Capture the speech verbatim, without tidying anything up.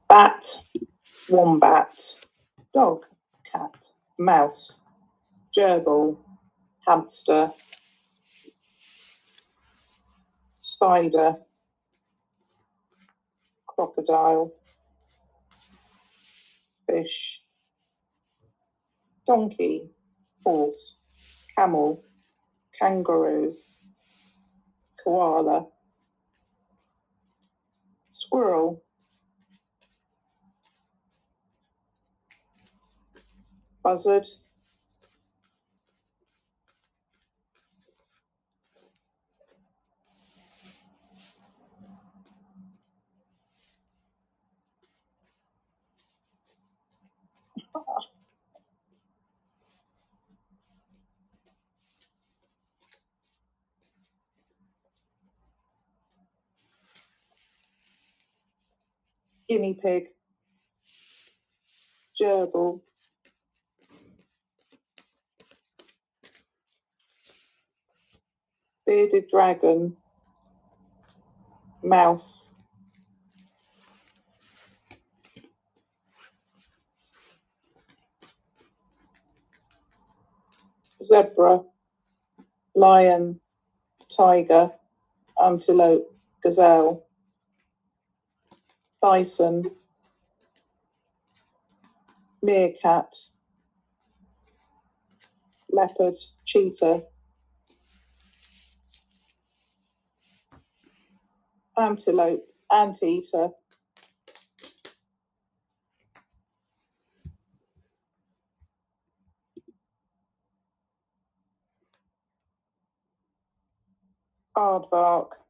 bat, wombat, dog, cat, mouse, gerbil, hamster, spider, crocodile, fish, donkey, horse, camel, kangaroo, koala, squirrel, buzzard, guinea pig, gerbil, bearded dragon, mouse, zebra, lion, tiger, antelope, gazelle, bison, meerkat, leopard, cheetah, antelope, anteater, aardvark,